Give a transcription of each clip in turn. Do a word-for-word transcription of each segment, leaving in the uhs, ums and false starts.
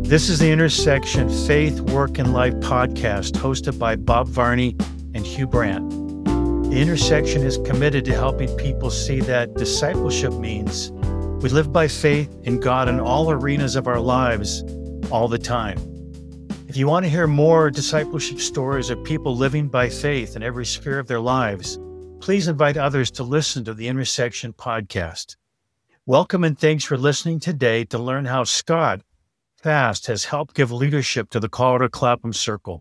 This is the Intersection Faith, Work, and Life podcast hosted by Bob Varney and Hugh Brandt. The Intersection is committed to helping people see that discipleship means we live by faith in God in all arenas of our lives all the time. If you want to hear more discipleship stories of people living by faith in every sphere of their lives, please invite others to listen to the Intersection podcast. Welcome and thanks for listening today to learn how Scott Fast has helped give leadership to the Colorado Clapham Circle.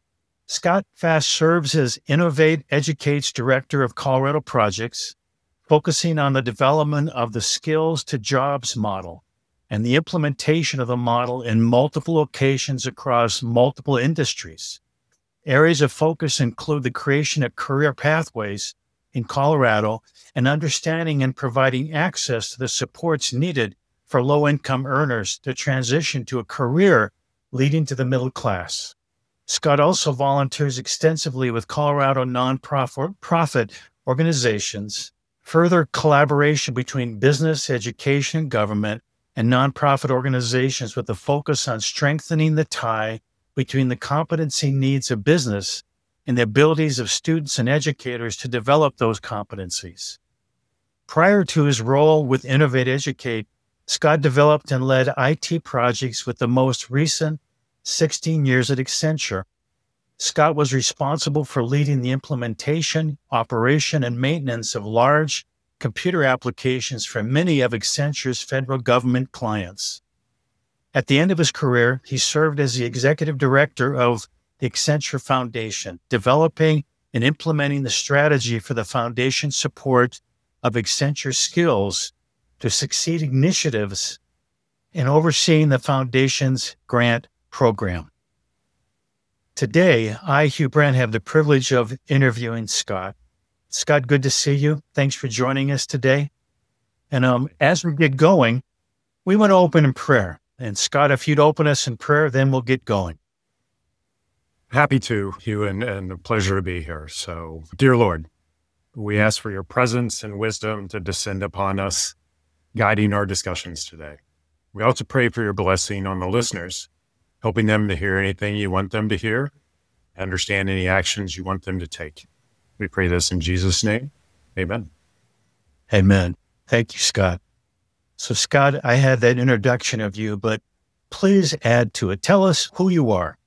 Scott Fast serves as Innovate Educate's Director of Colorado Projects, focusing on the development of the Skills to Jobs model and the implementation of the model in multiple locations across multiple industries. Areas of focus include the creation of career pathways in Colorado and understanding and providing access to the supports needed for low-income earners to transition to a career leading to the middle class. Scott also volunteers extensively with Colorado nonprofit profit organizations, further collaboration between business, education, and government, and nonprofit organizations with a focus on strengthening the tie between the competency needs of business and the abilities of students and educators to develop those competencies. Prior to his role with Innovate Educate, Scott developed and led I T projects with the most recent sixteen years at Accenture. Scott was responsible for leading the implementation, operation, and maintenance of large computer applications for many of Accenture's federal government clients. At the end of his career, he served as the executive director of the Accenture Foundation, developing and implementing the strategy for the foundation's support of Accenture Skills to Succeed initiatives and overseeing the foundation's grant program. Today, I, Hugh Brandt, have the privilege of interviewing Scott. Scott, good to see you. Thanks for joining us today. And um, as we get going, we want to open in prayer. And Scott, if you'd open us in prayer, then we'll get going. Happy to, Hugh, and, and a pleasure to be here. So, dear Lord, we ask for your presence and wisdom to descend upon us, guiding our discussions today. We also pray for your blessing on the listeners, helping them to hear anything you want them to hear, understand any actions you want them to take. We pray this in Jesus' name. Amen. Amen. Thank you, Scott. So, Scott, I had that introduction of you, but please add to it. Tell us who you are.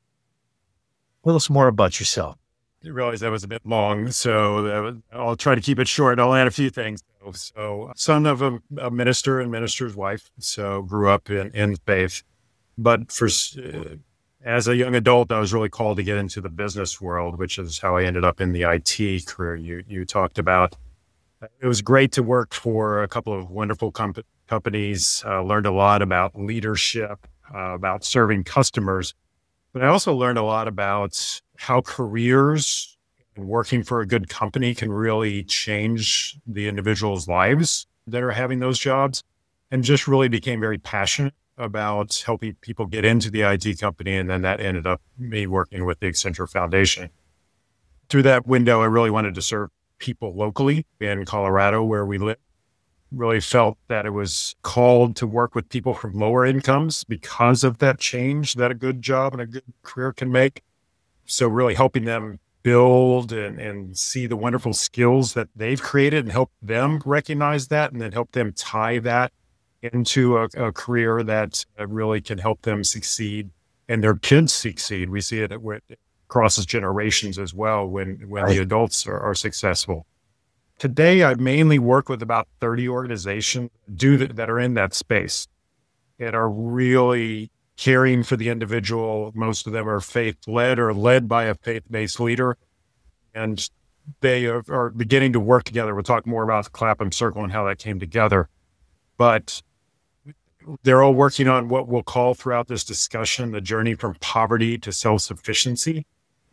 Tell us more about yourself. I realized that was a bit long, so that was, I'll try to keep it short. I'll add a few things. So, son of a, a minister and minister's wife, so grew up in, in faith. But for uh, as a young adult, I was really called to get into the business world, which is how I ended up in the I T career you you talked about. It was great to work for a couple of wonderful comp- companies, uh, learned a lot about leadership, uh, about serving customers. But I also learned a lot about how careers and working for a good company can really change the individuals' lives that are having those jobs, and just really became very passionate about helping people get into the I T company. And then that ended up me working with the Accenture Foundation. Through that window, I really wanted to serve people locally in Colorado where we live. Really felt that it was called to work with people from lower incomes because of that change that a good job and a good career can make. So really helping them build and, and see the wonderful skills that they've created and help them recognize that, and then help them tie that into a, a career that really can help them succeed and their kids succeed. We see it, it crosses generations as well when, when Right. the adults are, are successful. Today, I mainly work with about thirty organizations do that, that are in that space and are really caring for the individual. Most of them are faith-led or led by a faith-based leader, and they are, are beginning to work together. We'll talk more about the Clapham Circle and how that came together. But they're all working on what we'll call throughout this discussion the journey from poverty to self-sufficiency.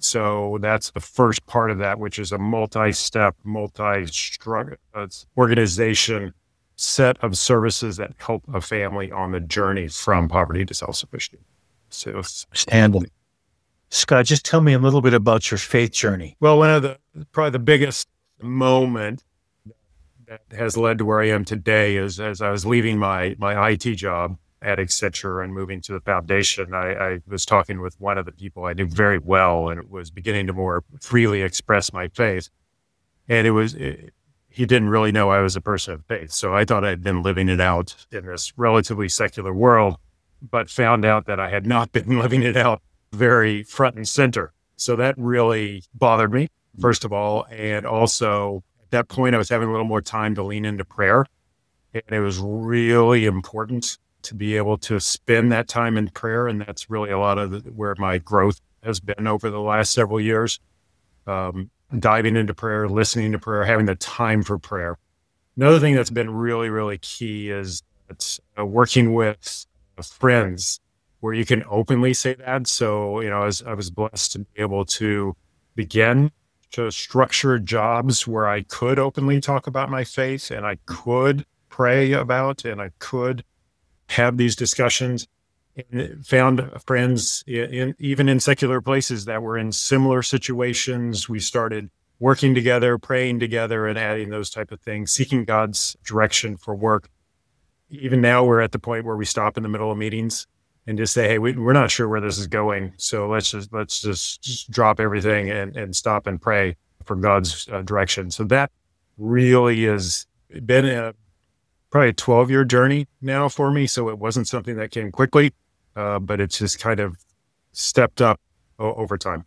So that's the first part of that, which is a multi-step, multi-strug- uh, organization set of services that help a family on the journey from poverty to self-sufficiency. So, Understandable. Scott, just tell me a little bit about your faith journey. well, one of the probably the biggest moment that has led to where I am today is as I was leaving my my I T job, at Accenture and moving to the foundation, I, I was talking with one of the people I knew very well and was beginning to more freely express my faith. And it was, it, he didn't really know I was a person of faith. So I thought I'd been living it out in this relatively secular world, but found out that I had not been living it out very front and center. So that really bothered me, first of all. And also at that point, I was having a little more time to lean into prayer. And it was really important to be able to spend that time in prayer. And that's really a lot of the, where my growth has been over the last several years. Um, diving into prayer, listening to prayer, having the time for prayer. Another thing that's been really, really key is that, uh, working with friends where you can openly say that. So, you know, as I was blessed to be able to begin to structure jobs where I could openly talk about my faith and I could pray about and I could have these discussions, and found friends in, in even in secular places that were in similar situations. We started working together, praying together, and adding those type of things, seeking God's direction for work. Even now we're at the point where we stop in the middle of meetings and just say, hey, we, we're not sure where this is going. So let's just, let's just, just drop everything and, and stop and pray for God's uh, direction. So that really has been a probably a twelve year journey now for me. So it wasn't something that came quickly, uh, but it's just kind of stepped up o- over time.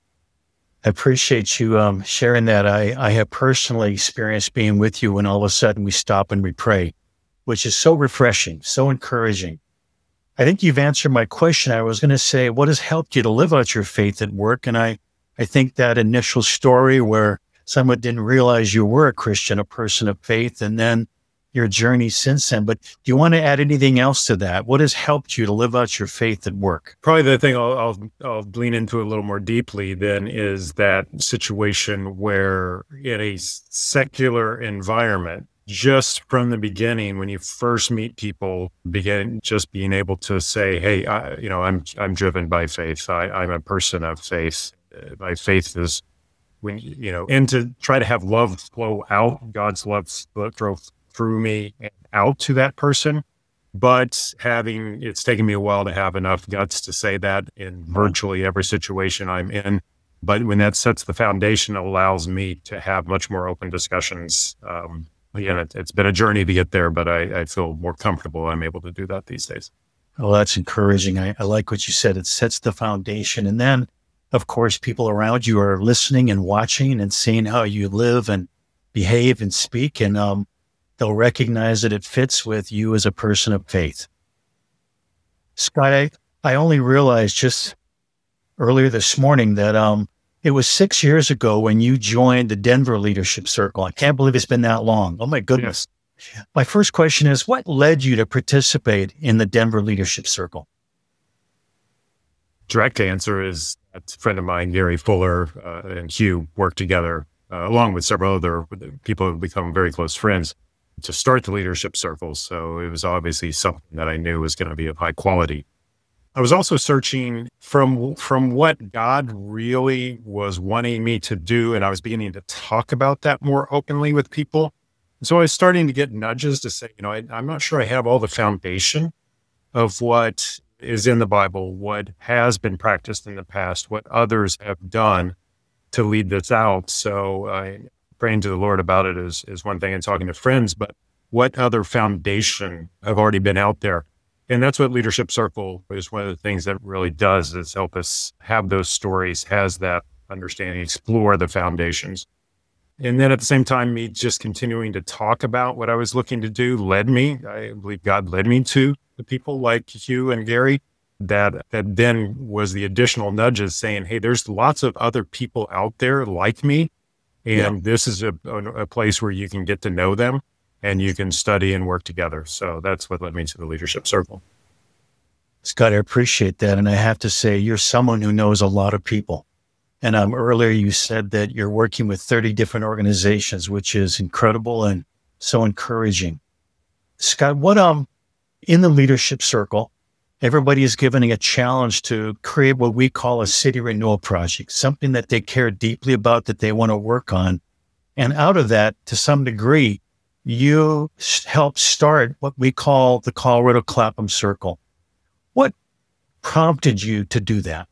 I appreciate you um, sharing that. I, I have personally experienced being with you when all of a sudden we stop and we pray, which is so refreshing, so encouraging. I think you've answered my question. I was going to say, what has helped you to live out your faith at work? And I, I think that initial story where someone didn't realize you were a Christian, a person of faith, and then your journey since then. But do you want to add anything else to that? What has helped you to live out your faith at work? Probably the thing I'll, I'll, I'll lean into a little more deeply then is that situation where in a secular environment, just from the beginning, when you first meet people, begin just being able to say, hey, I, you know, I'm, I'm driven by faith. I, I'm a person of faith. Uh, my faith is when, you know, and to try to have love flow out, God's love flow through me and out to that person. But having, it's taken me a while to have enough guts to say that in virtually every situation I'm in. But when that sets the foundation, it allows me to have much more open discussions. Um, again, it, it's been a journey to get there, but I, I feel more comfortable I'm able to do that these days. Well, that's encouraging. I, I like what you said. It sets the foundation. And then, of course, people around you are listening and watching and seeing how you live and behave and speak. And, um, they'll recognize that it fits with you as a person of faith. Scott, I, I only realized just earlier this morning that um, it was six years ago when you joined the Denver Leadership Circle. I can't believe it's been that long. Oh, my goodness. Yes. My first question is, what led you to participate in the Denver Leadership Circle? Direct answer is a friend of mine, Gary Fuller, uh, and Hugh worked together, uh, along with several other people who have become very close friends, to start the leadership circles. So it was obviously something that I knew was going to be of high quality. I was also searching from, from what God really was wanting me to do. And I was beginning to talk about that more openly with people. And so I was starting to get nudges to say, you know, I, I'm not sure I have all the foundation of what is in the Bible, what has been practiced in the past, what others have done to lead this out. So I, praying to the Lord about it is, is one thing, and talking to friends, but what other foundation have already been out there? And that's what Leadership Circle is. One of the things that really does is help us have those stories, has that understanding, explore the foundations. And then at the same time, me just continuing to talk about what I was looking to do led me, I believe God led me to the people like Hugh and Gary, that, that then was the additional nudges saying, hey, there's lots of other people out there like me. And yeah. This is a, a place where you can get to know them and you can study and work together. So that's what led me to the Leadership Circle. Scott, I appreciate that. And I have to say, you're someone who knows a lot of people. And um, earlier you said that you're working with thirty different organizations, which is incredible and so encouraging. Scott, what um in the Leadership Circle, everybody is given a challenge to create what we call a city renewal project, something that they care deeply about, that they want to work on. And out of that, to some degree, you s- helped start what we call the Colorado Clapham Circle. What prompted you to do that?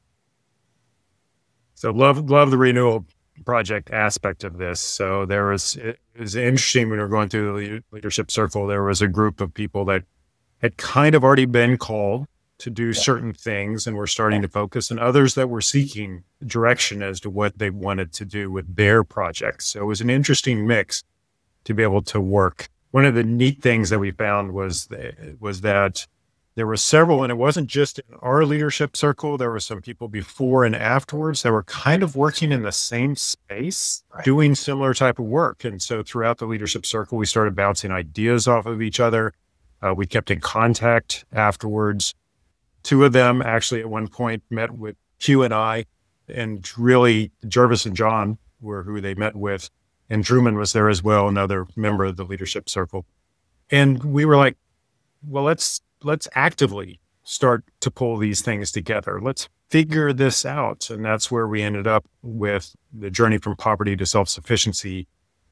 So love love the renewal project aspect of this. So there was, it was interesting when we were going through the le- leadership circle, there was a group of people that had kind of already been called to do certain things and were starting to focus, and others that were seeking direction as to what they wanted to do with their projects. So it was an interesting mix to be able to work. One of the neat things that we found was the, was that there were several, and it wasn't just in our leadership circle. There were some people before and afterwards that were kind of working in the same space, Right. doing similar type of work. And so throughout the leadership circle, we started bouncing ideas off of each other. Uh, we kept in contact afterwards. Two of them actually at one point met with Hugh and I, and really Jervis and John were who they met with. And Truman was there as well, another member of the leadership circle. And we were like, well, let's let's actively start to pull these things together. Let's figure this out. And that's where we ended up with the journey from poverty to self-sufficiency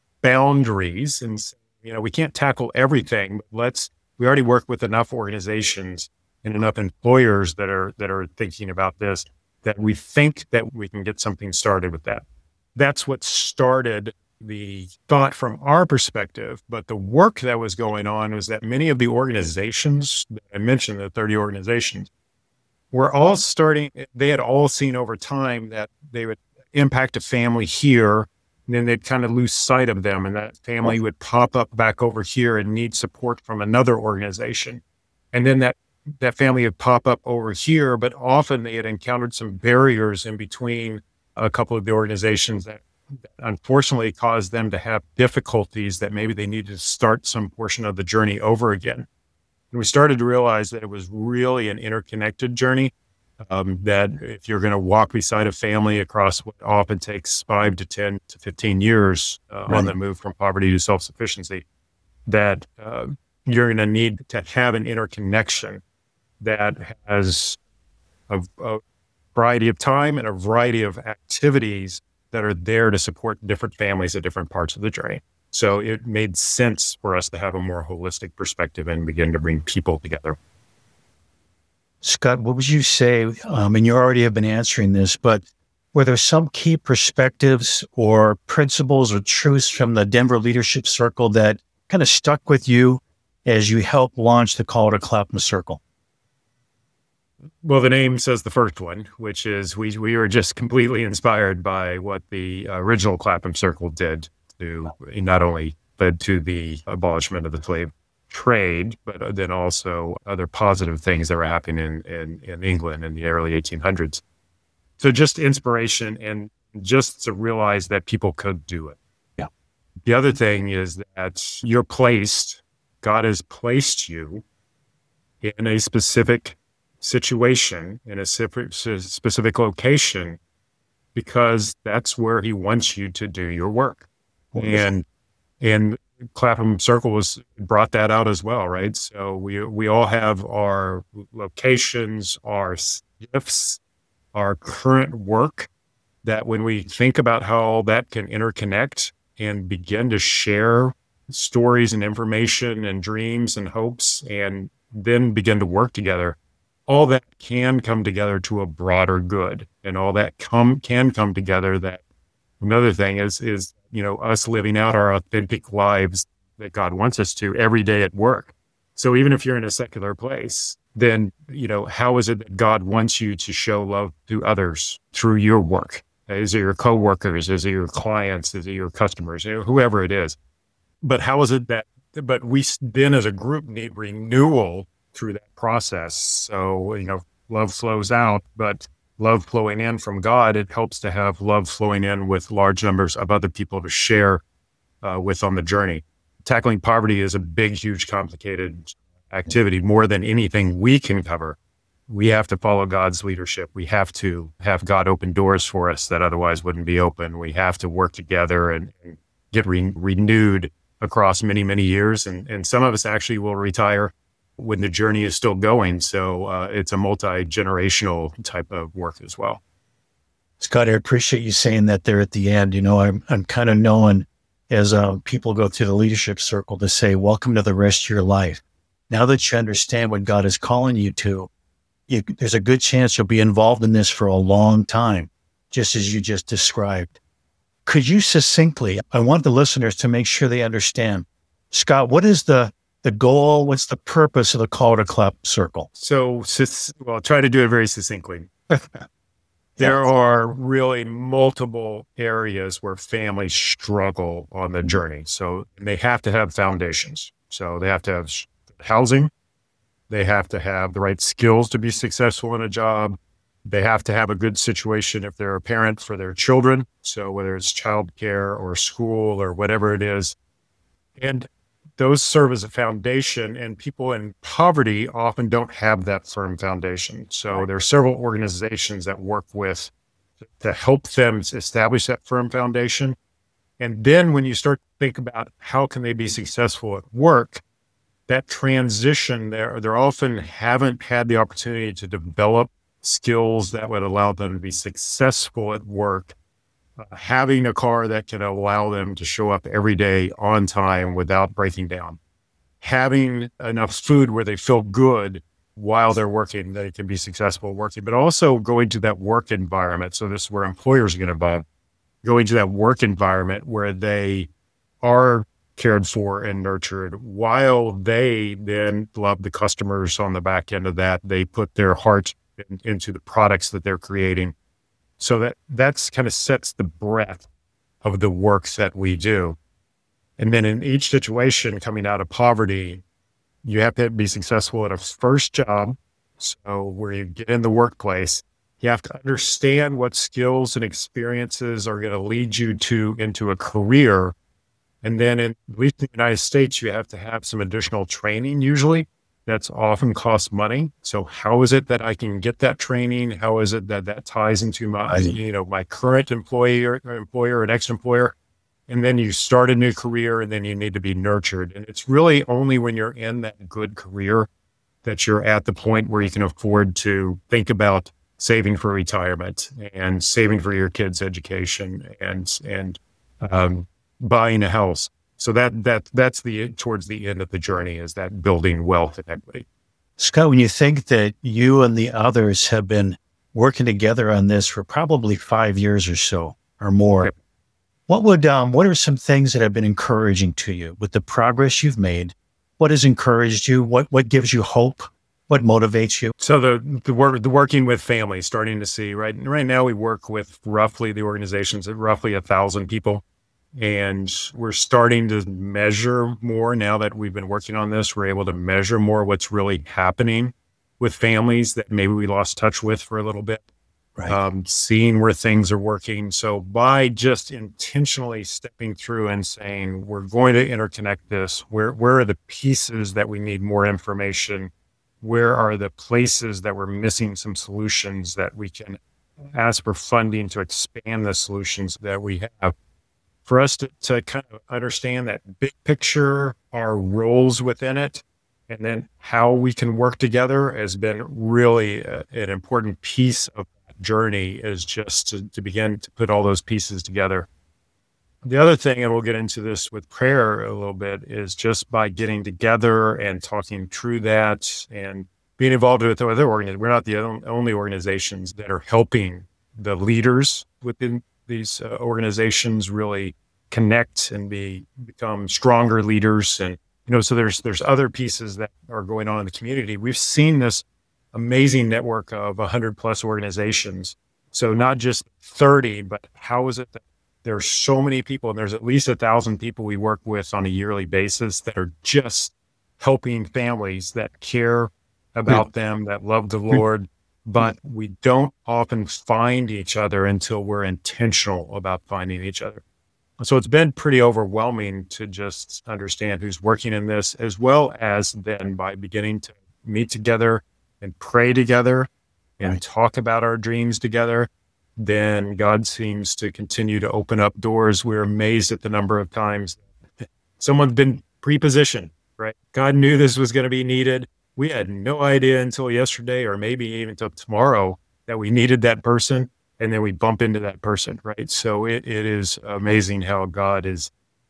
boundaries. And, you know, we can't tackle everything, but let's, we already work with enough organizations and enough employers that are, that are thinking about this, that we think that we can get something started with that. That's what started the thought from our perspective, but the work that was going on was that many of the organizations that I mentioned, the thirty organizations, were all starting, they had all seen over time that they would impact a family here, and then they'd kind of lose sight of them, and that family would pop up back over here and need support from another organization. And then that, that family would pop up over here, but often they had encountered some barriers in between a couple of the organizations that unfortunately caused them to have difficulties that maybe they needed to start some portion of the journey over again. And we started to realize that it was really an interconnected journey, um, that if you're going to walk beside a family across what often takes five to ten to fifteen years uh, Right. on the move from poverty to self-sufficiency, that uh, you're going to need to have an interconnection that has a, a variety of time and a variety of activities that are there to support different families at different parts of the journey. So it made sense for us to have a more holistic perspective and begin to bring people together. Scott, what would you say? Um, and you already have been answering this, but were there some key perspectives or principles or truths from the Denver Leadership Circle that kind of stuck with you as you helped launch the Colorado Clapham Circle? Well, the name says the first one, which is we we were just completely inspired by what the original Clapham Circle did to not only led to the abolishment of the slave trade, but then also other positive things that were happening in, in, in England in the early eighteen hundreds. So just inspiration and just to realize that people could do it. Yeah. The other thing is that you're placed, God has placed you in a specific situation, in a specific location, because that's where he wants you to do your work. And and Clapham Circle was brought that out as well, right? So we we all have our locations, our gifts, our current work, that when we think about how all that can interconnect and begin to share stories and information and dreams and hopes, and then begin to work together, all that can come together to a broader good, and all that come can come together. That another thing is, is, you know, us living out our authentic lives that God wants us to every day at work. So even if you're in a secular place, then, you know, how is it that God wants you to show love to others through your work? Is it your coworkers? Is it your clients? Is it your customers? You know, whoever it is. But how is it that, but we then as a group need renewal through that process. So, you know, love flows out, but love flowing in from God, it helps to have love flowing in with large numbers of other people to share uh, with on the journey. Tackling poverty is a big, huge, complicated activity, more than anything we can cover. We have to follow God's leadership. We have to have God open doors for us that otherwise wouldn't be open. We have to work together and, and get re- renewed across many, many years. And, and some of us actually will retire when the journey is still going. So uh, it's a multi-generational type of work as well. Scott, I appreciate you saying that there at the end. You know, I'm I'm kind of knowing as uh, people go through the leadership circle to say, welcome to the rest of your life. Now that you understand what God is calling you to, you, there's a good chance you'll be involved in this for a long time, just as you just described. Could you succinctly, I want the listeners to make sure they understand, Scott, what is the the goal? What's the purpose of the Call to Clap Circle? So, well, I'll try to do it very succinctly. There are really multiple areas where families struggle on the journey. So they have to have foundations. So they have to have housing. They have to have the right skills to be successful in a job. They have to have a good situation if they're a parent for their children. So whether it's childcare or school or whatever it is. And those serve as a foundation, and people in poverty often don't have that firm foundation. So there are several organizations that work with to help them establish that firm foundation. And then when you start to think about how can they be successful at work, that transition there, they often haven't had the opportunity to develop skills that would allow them to be successful at work. Uh, having a car that can allow them to show up every day on time without breaking down, having enough food where they feel good while they're working, they can be successful working, but also going to that work environment. So this is where employers are going to buy, going to that work environment where they are cared for and nurtured while they then love the customers on the back end of that. They put their heart in, into the products that they're creating. So that that's kind of sets the breadth of the work that we do. And then in each situation coming out of poverty, you have to be successful at a first job. So where you get in the workplace, you have to understand what skills and experiences are going to lead you to into a career. And then in, at least in the United States, you have to have some additional training usually. That's often costs money. So how is it that I can get that training? How is it that that ties into my, you know, my current employer, employer, and ex-employer? And then you start a new career, and then you need to be nurtured. And it's really only when you're in that good career that you're at the point where you can afford to think about saving for retirement and saving for your kids' education and and um, buying a house. So that that that's the towards the end of the journey is that building wealth and equity. Scott, when you think that you and the others have been working together on this for probably five years or so or more, okay. what would um, what are some things that have been encouraging to you with the progress you've made? What has encouraged you? What what gives you hope? What motivates you? So the the work the working with families, starting to see right right now we work with roughly the organizations at roughly a thousand people. And we're starting to measure more now that we've been working on this. We're able to measure more what's really happening with families that maybe we lost touch with for a little bit, right. um, seeing where things are working. So by just intentionally stepping through and saying, we're going to interconnect this, where, where are the pieces that we need more information? Where are the places that we're missing some solutions that we can ask for funding to expand the solutions that we have? For us to, to kind of understand that big picture, our roles within it, and then how we can work together has been really a, an important piece of that journey is just to, to begin to put all those pieces together. The other thing, and we'll get into this with prayer a little bit, is just by getting together and talking through that and being involved with other organizations. We're not the only organizations that are helping the leaders within these uh, organizations really connect and be become stronger leaders. And, you know, so there's there's other pieces that are going on in the community. We've seen this amazing network of one hundred plus organizations. So not just thirty, but how is it that there's so many people, and there's at least a thousand people we work with on a yearly basis that are just helping families that care about them, that love the Lord. But we don't often find each other until we're intentional about finding each other. So it's been pretty overwhelming to just understand who's working in this, as well as then by beginning to meet together and pray together and right. talk about our dreams together. Then God seems to continue to open up doors. We're amazed at the number of times someone's been pre-positioned, right? God knew this was going to be needed. We had no idea until yesterday, or maybe even until tomorrow, that we needed that person. And then we bump into that person, right? So it, it is amazing how God is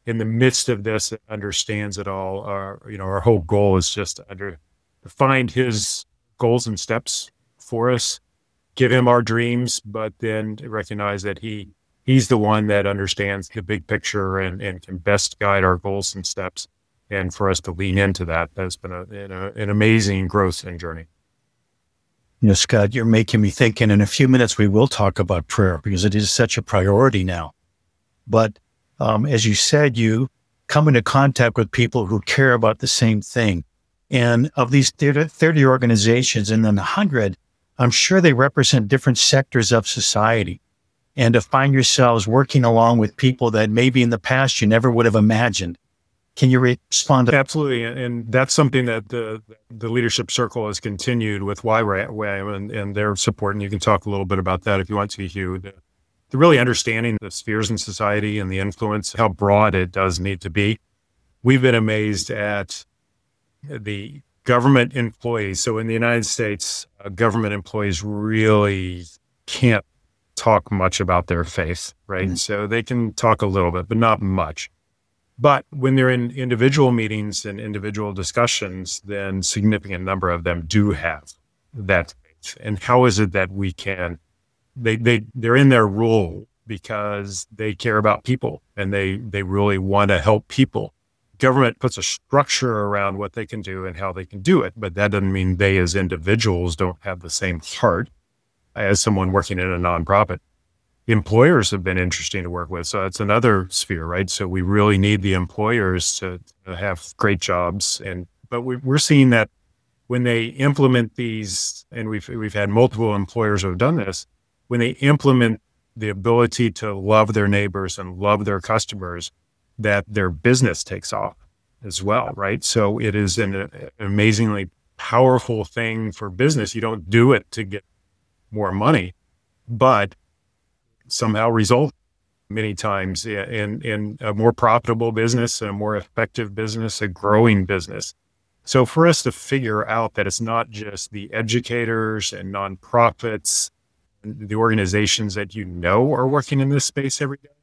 in the midst of this understands it all. Our, you know, our whole goal is just to under to find his goals and steps for us, give him our dreams, but then recognize that he he's the one that understands the big picture and, and can best guide our goals and steps. And for us to lean into that, that's been a, you know, an amazing growth and journey. You know, Scott, you're making me think, and in a few minutes we will talk about prayer because it is such a priority now. But um, as you said, you come into contact with people who care about the same thing. And of these thirty organizations and then one hundred, I'm sure they represent different sectors of society. And to find yourselves working along with people that maybe in the past you never would have imagined. Can you respond to that? Absolutely. And that's something that the the leadership circle has continued with Y WAM and, and their support. And you can talk a little bit about that if you want to, Hugh. The, the really understanding the spheres in society and the influence, how broad it does need to be. We've been amazed at the government employees. So in the United States, uh, government employees really can't talk much about their faith, right? Mm-hmm. So they can talk a little bit, but not much. But when they're in individual meetings and individual discussions, then significant number of them do have that faith. And how is it that we can, they, they, they're in their role because they care about people and they, they really want to help people. Government puts a structure around what they can do and how they can do it, but that doesn't mean they as individuals don't have the same heart as someone working in a nonprofit. Employers have been interesting to work with. So that's another sphere, right? So we really need the employers to, to have great jobs. And, but we, we're seeing that when they implement these, and we've, we've had multiple employers who have done this, when they implement the ability to love their neighbors and love their customers, that their business takes off as well, right? So it is an, an amazingly powerful thing for business. You don't do it to get more money, but somehow result many times in, in a more profitable business, a more effective business, a growing business. So for us to figure out that it's not just the educators and nonprofits, and the organizations that you know are working in this space every day,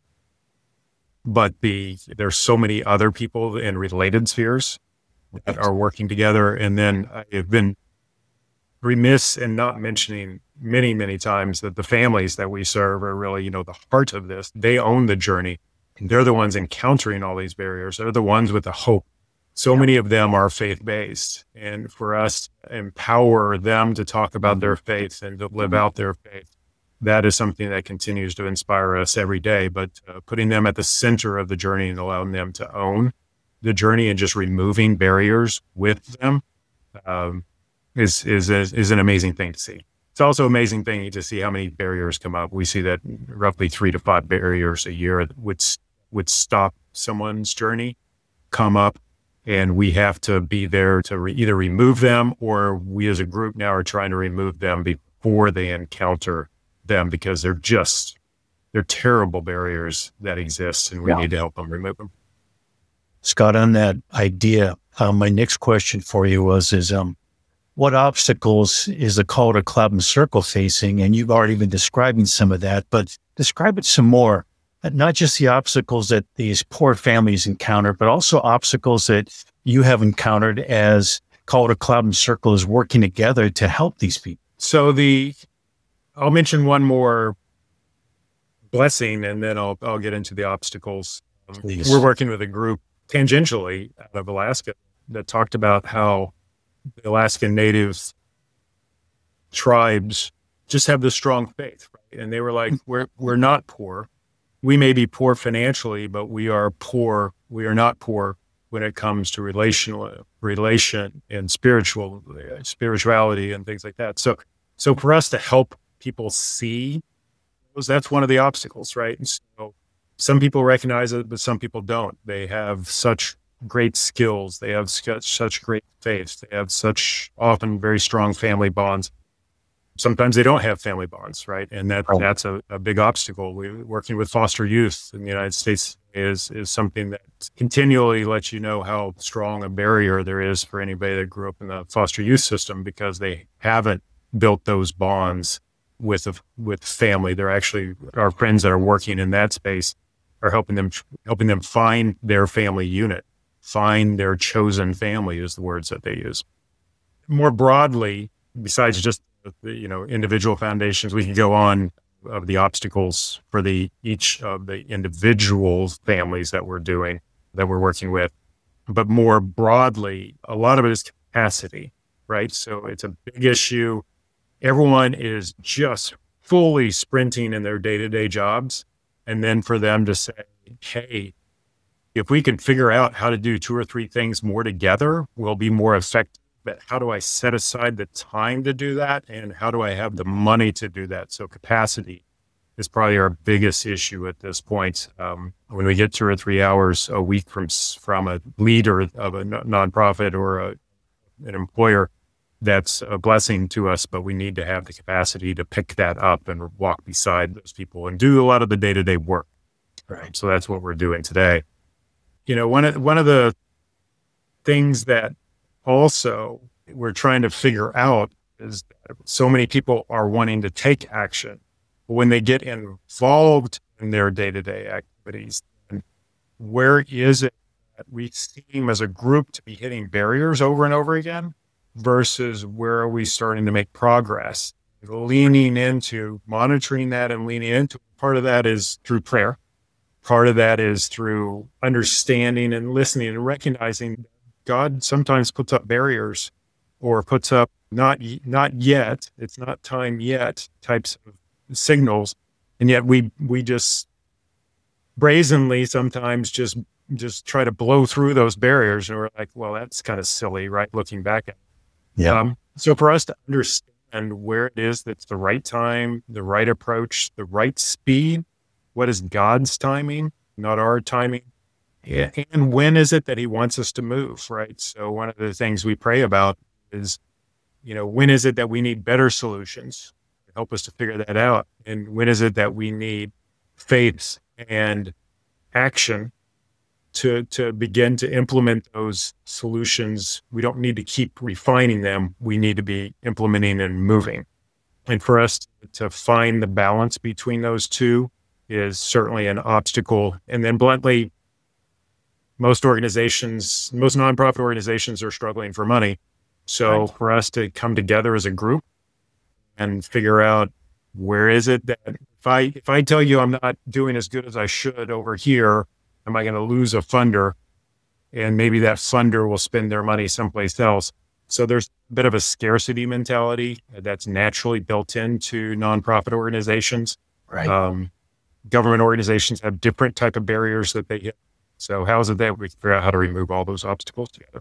but the there's so many other people in related spheres that are working together. And then I've been remiss in not mentioning many, many times that the families that we serve are really, you know, the heart of this. They own the journey. They're the ones encountering all these barriers. They're the ones with the hope. So yeah. Many of them are faith-based. And for us to empower them to talk about their faith and to live out their faith, that is something that continues to inspire us every day. But uh, putting them at the center of the journey and allowing them to own the journey and just removing barriers with them, um, is is a, is an amazing thing to see. It's also an amazing thing to see how many barriers come up. We see that roughly three to five barriers a year would would stop someone's journey come up, and we have to be there to re- either remove them, or we as a group now are trying to remove them before they encounter them, because they're just they're terrible barriers that exist, and we yeah. need to help them remove them. Scott, on that idea, um, my next question for you was is um. what obstacles is the Calder Club and Circle facing? And you've already been describing some of that, but describe it some more. Not just the obstacles that these poor families encounter, but also obstacles that you have encountered as Calder Club and Circle is working together to help these people. So the, I'll mention one more blessing, and then I'll I'll get into the obstacles. Please. We're working with a group tangentially out of Alaska that talked about how the Alaskan Native tribes just have this strong faith, right? And they were like, we're we're not poor. We may be poor financially, but we are poor. We are not poor when it comes to relational relation and spiritual spirituality and things like that. So, so for us to help people see those, that's one of the obstacles, right? And so some people recognize it, but some people don't. They have such great skills. They have such, such great faith. They have such often very strong family bonds. Sometimes they don't have family bonds, right? And that oh. that's a, a big obstacle. We working with foster youth in the United States is is something that continually lets you know how strong a barrier there is for anybody that grew up in the foster youth system, because they haven't built those bonds with a, with family. They're actually, our friends that are working in that space are helping them, helping them find their family unit, find their chosen family is the words that they use. More broadly, besides just the, you know, individual foundations, we can go on of the obstacles for the each of the individual families that we're doing, that we're working with. But more broadly, a lot of it is capacity, right? So it's a big issue. Everyone is just fully sprinting in their day-to-day jobs. And then for them to say, hey, if we can figure out how to do two or three things more together, we'll be more effective. But how do I set aside the time to do that? And how do I have the money to do that? So capacity is probably our biggest issue at this point. Um, when we get two or three hours a week from from a leader of a nonprofit or a, an employer, that's a blessing to us, but we need to have the capacity to pick that up and walk beside those people and do a lot of the day-to-day work. Right. So that's what we're doing today. You know, one of, one of the things that also we're trying to figure out is that so many people are wanting to take action. But when they get involved in their day-to-day activities, and where is it that we seem as a group to be hitting barriers over and over again versus where are we starting to make progress? Leaning into monitoring that and leaning into part of that is through prayer. Part of that is through understanding and listening and recognizing God sometimes puts up barriers or puts up not not yet, it's not time yet types of signals. And yet we we just brazenly sometimes just just try to blow through those barriers. And we're like, well, that's kind of silly, right? Looking back at it. Yeah. Um, so for us to understand where it is that's the right time, the right approach, the right speed, what is God's timing, not our timing? Yeah. And when is it that he wants us to move, right? So one of the things we pray about is, you know, when is it that we need better solutions? Help us to figure that out. And when is it that we need faith and action to to begin to implement those solutions? We don't need to keep refining them. We need to be implementing and moving. And for us to find the balance between those two is certainly an obstacle. And then bluntly, most organizations, most nonprofit organizations are struggling for money. So right. For us to come together as a group and figure out where is it that if I if I tell you I'm not doing as good as I should over here, am I going to lose a funder? And maybe that funder will spend their money someplace else. So there's a bit of a scarcity mentality that's naturally built into nonprofit organizations. Right. Um, government organizations have different type of barriers that they hit. So how is it that we figure out how to remove all those obstacles together?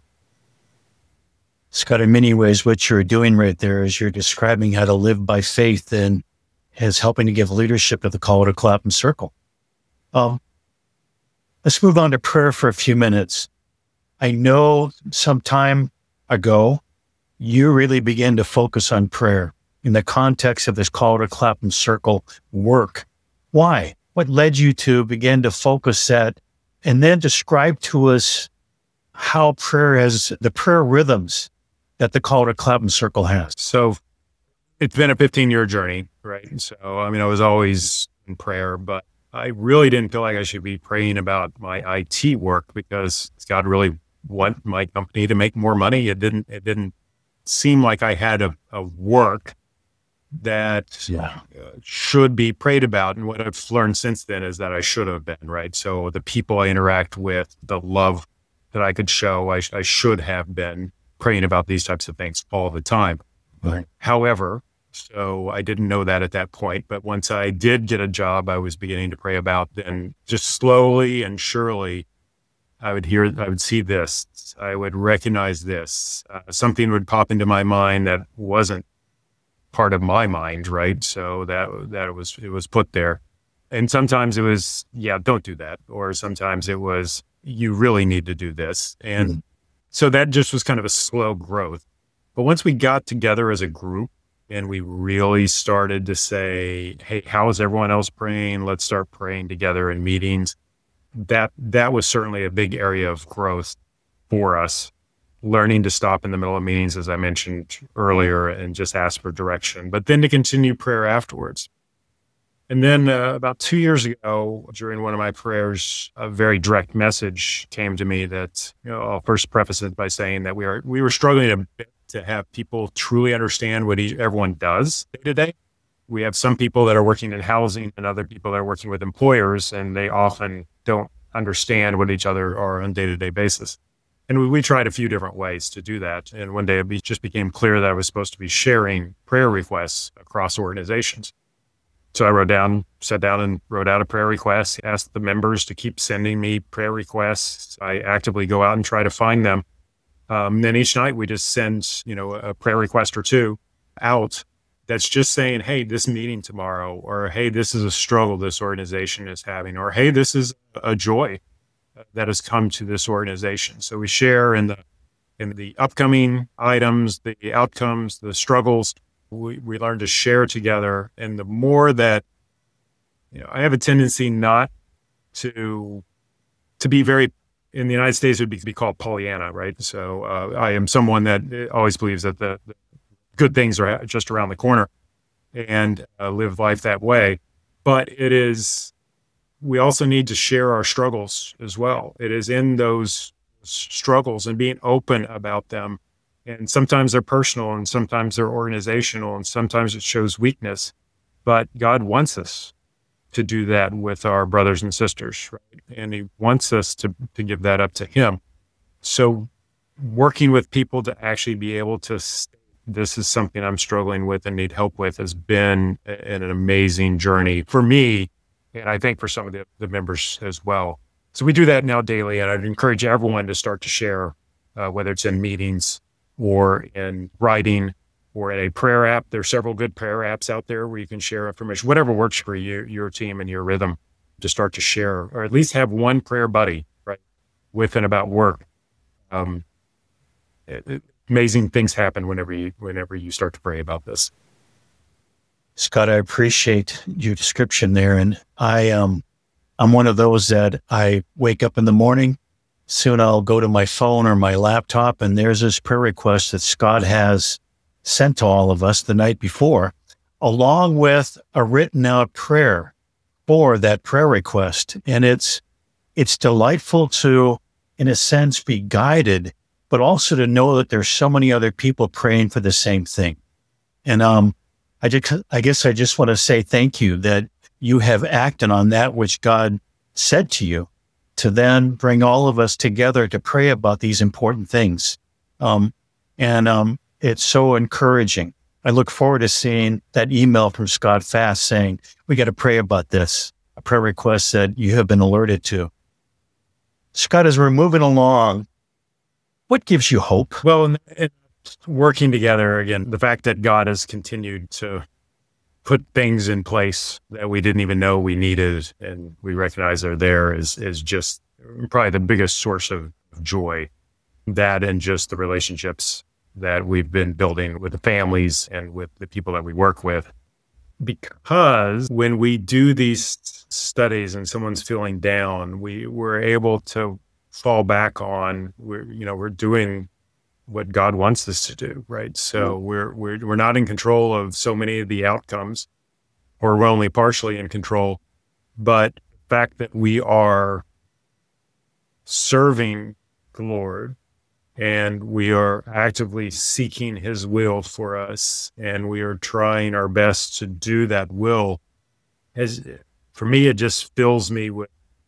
Scott, in many ways, what you're doing right there is you're describing how to live by faith and is helping to give leadership to the Colorado Clapham Circle. Um, let's move on to prayer for a few minutes. I know some time ago, you really began to focus on prayer in the context of this Colorado Clapham Circle work. Why? What led you to begin to focus that? And then describe to us how prayer has, the prayer rhythms that the Colorado Clapham Circle has. So it's been a fifteen-year journey, right? So, I mean, I was always in prayer, but I really didn't feel like I should be praying about my I T work because God really want my company to make more money. It didn't, it didn't seem like I had a, a work that yeah. uh, should be prayed about. And what I've learned since then is that I should have been, right? So the people I interact with, the love that I could show, I, I should have been praying about these types of things all the time. Right. However, so I didn't know that at that point, but once I did get a job, I was beginning to pray about, then just slowly and surely, I would hear, I would see this, I would recognize this, uh, something would pop into my mind that wasn't part of my mind, right? So that that it was it was put there, and sometimes it was, yeah, don't do that, or sometimes it was, you really need to do this, and mm-hmm. so that just was kind of a slow growth. But once we got together as a group and we really started to say, hey, how is everyone else praying? Let's start praying together in meetings. That that was certainly a big area of growth for us. Learning to stop in the middle of meetings, as I mentioned earlier, and just ask for direction, but then to continue prayer afterwards. And then uh, about two years ago, during one of my prayers, a very direct message came to me that, you know, I'll first preface it by saying that we are we were struggling a bit to have people truly understand what each, everyone does day to day. We have some people that are working in housing and other people that are working with employers, and they often don't understand what each other are on a day-to-day basis. And we, we tried a few different ways to do that. And one day it be, just became clear that I was supposed to be sharing prayer requests across organizations. So I wrote down, sat down and wrote out a prayer request, asked the members to keep sending me prayer requests. I actively go out and try to find them. Um, then each night we just send, you know, a prayer request or two out that's just saying, hey, this meeting tomorrow, or hey, this is a struggle this organization is having, or hey, this is a joy that has come to this organization. So we share in the in the upcoming items, the outcomes, the struggles. We we learn to share together. And the more that, you know, I have a tendency not to to be very, in the United States, it would be, be called Pollyanna, right? So uh, I am someone that always believes that the, the good things are just around the corner, and uh, live life that way. But it is, we also need to share our struggles as well. It is in those struggles and being open about them. And sometimes they're personal, and sometimes they're organizational, and sometimes it shows weakness. But God wants us to do that with our brothers and sisters, right? And he wants us to, to give that up to him. So working with people to actually be able to say, this is something I'm struggling with and need help with, has been an amazing journey for me, and I think for some of the, the members as well. So we do that now daily, and I'd encourage everyone to start to share, uh, whether it's in meetings or in writing or in a prayer app. There's several good prayer apps out there where you can share information, whatever works for you, your team and your rhythm, to start to share, or at least have one prayer buddy, right, with and about work. Um, it, it, Amazing things happen whenever you whenever you start to pray about this. Scott, I appreciate your description there. And I um I'm one of those that I wake up in the morning, soon I'll go to my phone or my laptop, and there's this prayer request that Scott has sent to all of us the night before, along with a written out prayer for that prayer request. And it's it's delightful to, in a sense, be guided, but also to know that there's so many other people praying for the same thing. And um, I just, I guess I just want to say thank you that you have acted on that which God said to you, to then bring all of us together to pray about these important things. Um, and um, it's so encouraging. I look forward to seeing that email from Scott Fast saying, we got to pray about this, a prayer request that you have been alerted to. Scott, as we're moving along, what gives you hope? Well, and, and working together again, the fact that God has continued to put things in place that we didn't even know we needed, and we recognize are there, is is just probably the biggest source of joy. That and just the relationships that we've been building with the families and with the people that we work with. Because when we do these studies and someone's feeling down, we we're able to fall back on, we're, you know, we're doing what God wants us to do, right? So we're, we're, we're not in control of so many of the outcomes, or we're only partially in control, but the fact that we are serving the Lord and we are actively seeking his will for us, and we are trying our best to do that will, as for me, it just fills me with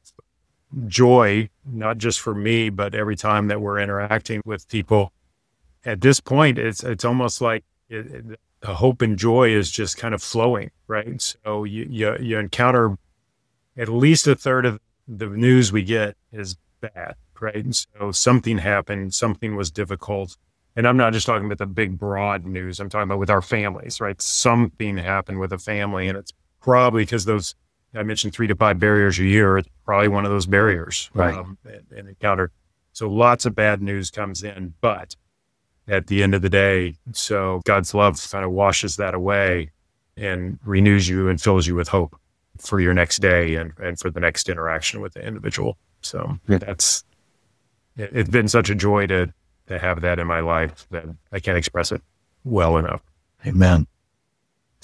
joy, not just for me, but every time that we're interacting with people. At this point, it's it's almost like it, it, the hope and joy is just kind of flowing, right? So you, you you encounter at least a third of the news we get is bad, right? And so something happened, something was difficult. And I'm not just talking about the big broad news, I'm talking about with our families, right? Something happened with a family, and it's probably because those, I mentioned three to five barriers a year. It's probably one of those barriers, right? Um, and, and encounter. So lots of bad news comes in, but at the end of the day, so God's love kind of washes that away and renews you and fills you with hope for your next day and, and for the next interaction with the individual. So yeah. that's, it, it's been such a joy to, to have that in my life that I can't express it well enough. Amen.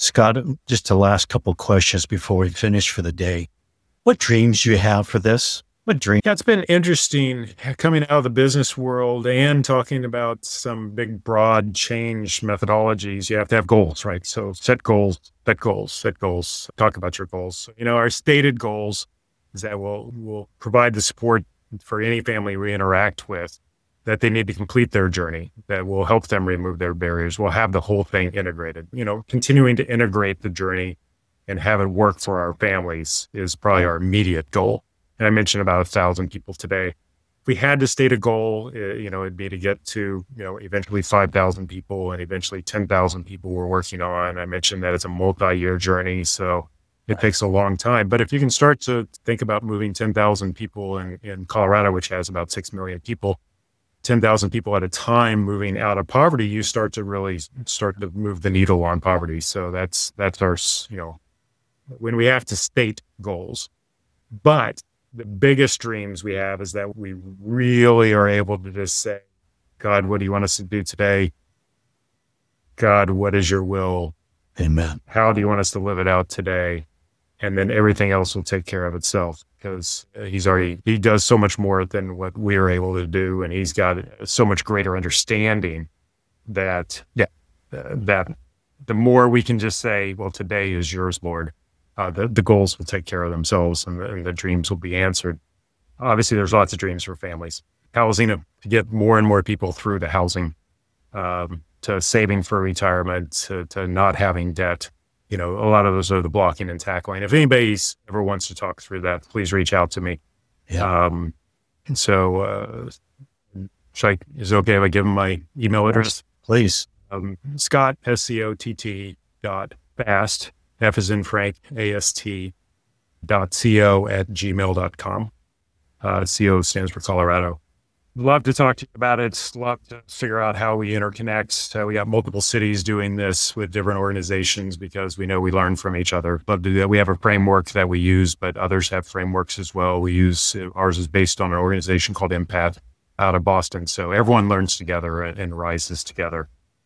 Scott, just the last couple questions before we finish for the day. What dreams do you have for this? What dream? Yeah, it's been interesting coming out of the business world and talking about some big, broad change methodologies. You have to have goals, right? So set goals, set goals, set goals, talk about your goals. So, you know, our stated goals is that we'll, we'll provide the support for any family we interact with that they need to complete their journey, that will help them remove their barriers. We'll have the whole thing integrated. You know, continuing to integrate the journey and have it work for our families is probably our immediate goal. And I mentioned about a thousand people today. If we had to state a goal, you know, it'd be to get to, you know, eventually five thousand people and eventually ten thousand people we're working on. I mentioned that it's a multi-year journey, so it takes a long time. But if you can start to think about moving ten thousand people in, in Colorado, which has about six million people, ten thousand people at a time moving out of poverty, you start to really start to move the needle on poverty. So that's, that's our, you know, when we have to state goals. But the biggest dreams we have is that we really are able to just say, God, what do you want us to do today? God, what is your will? Amen. How do you want us to live it out today? And then everything else will take care of itself, because he's already, he does so much more than what we are able to do. And he's got so much greater understanding that, yeah, uh, that the more we can just say, well, today is yours, Lord. Uh, the, the goals will take care of themselves, and the, and the dreams will be answered. Obviously, there's lots of dreams for families. Housing, to get more and more people through the housing, um, to saving for retirement, to, to not having debt. You know, a lot of those are the blocking and tackling. If anybody ever wants to talk through that, please reach out to me. Yeah. Um, and so, uh, should I, is it okay if I give them my email address? Please. Um, Scott, S C O T T dot fast. F is in Frank, A S T dot C-O at gmail dot com. Uh, C O stands for Colorado. Love to talk to you about it. Love to figure out how we interconnect. So we got multiple cities doing this with different organizations because we know we learn from each other. Love to do that. We have a framework that we use, but others have frameworks as well. We use, ours is based on an organization called Empath out of Boston. So everyone learns together and, and rises together.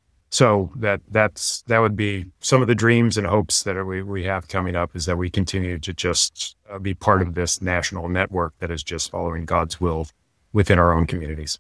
So that that's that would be some of the dreams and hopes that we, we have coming up, is that we continue to just uh, be part of this national network that is just following God's will within our own communities.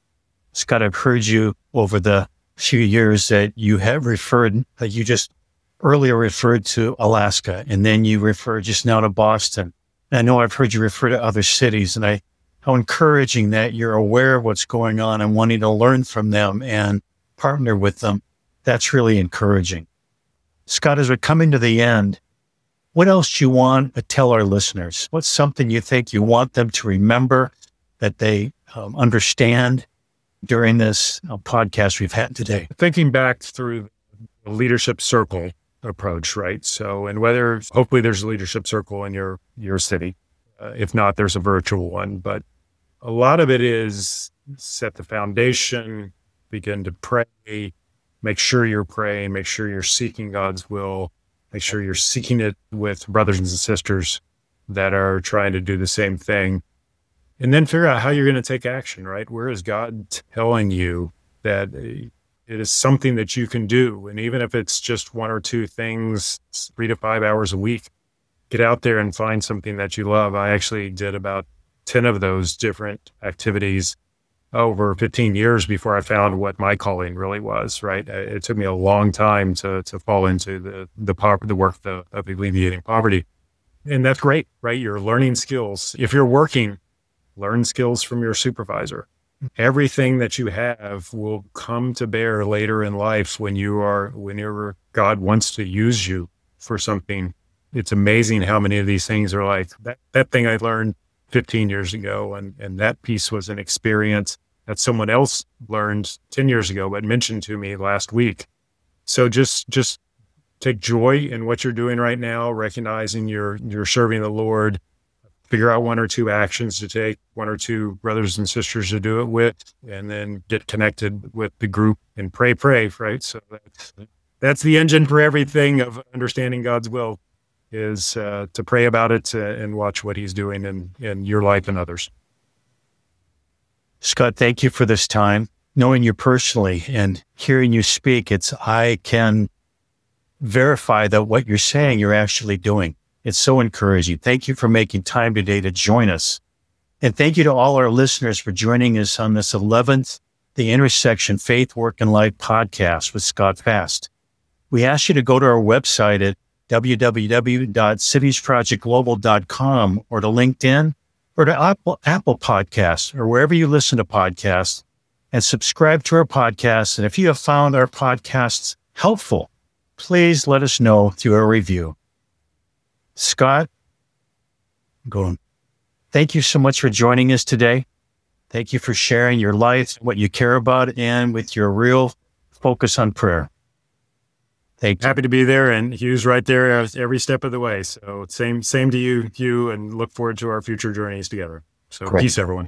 Scott, I've heard you over the few years that you have referred, that you just earlier referred to Alaska, and then you referred just now to Boston. And I know I've heard you refer to other cities, and I how encouraging that you're aware of what's going on and wanting to learn from them and partner with them. That's really encouraging. Scott, as we're coming to the end, what else do you want to tell our listeners? What's something you think you want them to remember, that they um, understand during this uh, podcast we've had today? Thinking back through the leadership circle approach, right? So, and whether, hopefully there's a leadership circle in your, your city. Uh, if not, there's a virtual one, but a lot of it is set the foundation, begin to pray, make sure you're praying, make sure you're seeking God's will, make sure you're seeking it with brothers and sisters that are trying to do the same thing, and then figure out how you're going to take action, right? Where is God telling you that it is something that you can do? And even if it's just one or two things, three to five hours a week, get out there and find something that you love. I actually did about ten of those different activities over fifteen years before I found what my calling really was, right? It took me a long time to to fall into the the, po- the work the, of alleviating poverty. And that's great, right? You're learning skills. If you're working, learn skills from your supervisor. Everything that you have will come to bear later in life when you are, whenever God wants to use you for something. It's amazing how many of these things are like, that, that thing I learned fifteen years ago, and, and that piece was an experience that someone else learned ten years ago, but mentioned to me last week. So just, just take joy in what you're doing right now, recognizing you're, you're serving the Lord, figure out one or two actions to take, one or two brothers and sisters to do it with, and then get connected with the group and pray, pray, right? So that's, that's the engine for everything of understanding God's will, is uh, to pray about it uh, and watch what he's doing in, in your life and others. Scott, thank you for this time. Knowing you personally and hearing you speak, it's, I can verify that what you're saying, you're actually doing. It's so encouraging. Thank you for making time today to join us. And thank you to all our listeners for joining us on this eleventh, The Intersection Faith, Work, and Life podcast with Scott Fast. We ask you to go to our website at w w w dot cities project global dot com or to LinkedIn or to Apple, Apple Podcasts or wherever you listen to podcasts and subscribe to our podcast. And if you have found our podcasts helpful, please let us know through a review. Scott, go. Thank you so much for joining us today. Thank you for sharing your life, what you care about, and with your real focus on prayer. Thank you. Happy to be there, and Hugh's right there every step of the way. So same, same to you, Hugh, and look forward to our future journeys together. So Great. Peace, everyone.